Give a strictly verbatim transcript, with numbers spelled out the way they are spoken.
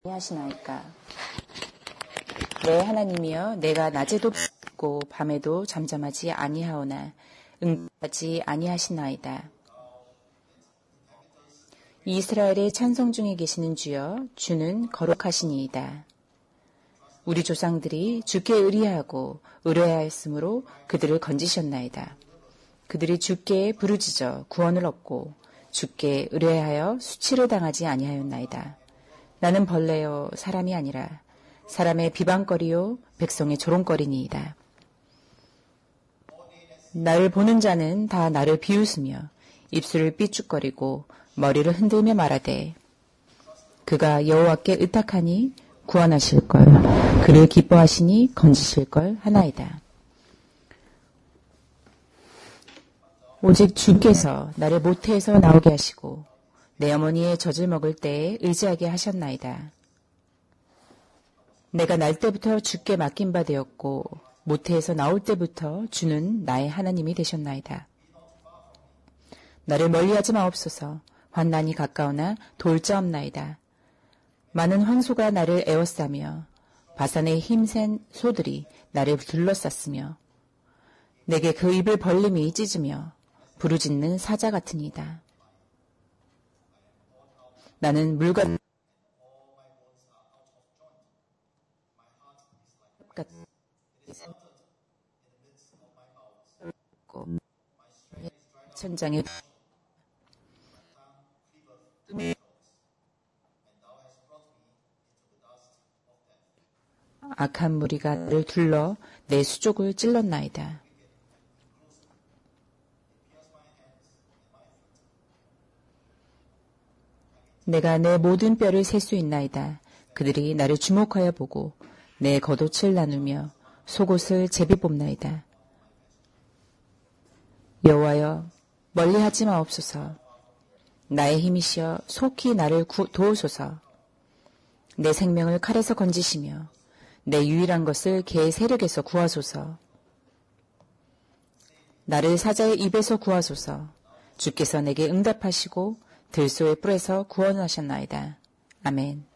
하시나이까. 내 하나님이여, 내가 낮에도 고 밤에도 잠잠하지 아니하오나 응답하지 아니하시나이다. 이스라엘의 찬송 중에 계시는 주여, 주는 거룩하시니이다. 우리 조상들이 주께 의리하고 의뢰하였으므로 그들을 건지셨나이다. 그들이 주께 부르짖어 구원을 얻고 주께 의뢰하여 수치를 당하지 아니하였나이다. 나는 벌레요 사람이 아니라 사람의 비방거리요 백성의 조롱거리니이다. 나를 보는 자는 다 나를 비웃으며 입술을 삐죽거리고 머리를 흔들며 말하되 그가 여호와께 의탁하니 구원하실걸, 그를 기뻐하시니 건지실걸 하나이다. 오직 주께서 나를 모태에서 나오게 하시고 내 어머니의 젖을 먹을 때에 의지하게 하셨나이다. 내가 날 때부터 주께 맡긴 바 되었고 모태에서 나올 때부터 주는 나의 하나님이 되셨나이다. 나를 멀리하지 마옵소서. 환난이 가까우나 도울 자 없나이다. 많은 황소가 나를 에워싸며 바산의 힘센 소들이 나를 둘러쌌으며 내게 그 입을 벌림이 찢으며 부르짖는 사자 같으니이다. 나는 물과 천장에 악한 무리가 나를 둘러 내 수족을 찔렀나이다. 내가 내 모든 뼈를 셀 수 있나이다. 그들이 나를 주목하여 보고 내 겉옷을 나누며 속옷을 제비 뽑나이다. 여호와여, 멀리하지 마옵소서. 나의 힘이시여 속히 나를 구, 도우소서. 내 생명을 칼에서 건지시며 내 유일한 것을 개의 세력에서 구하소서. 나를 사자의 입에서 구하소서. 주께서 내게 응답하시고 들소의 뿔에서 구원하셨나이다. 아멘.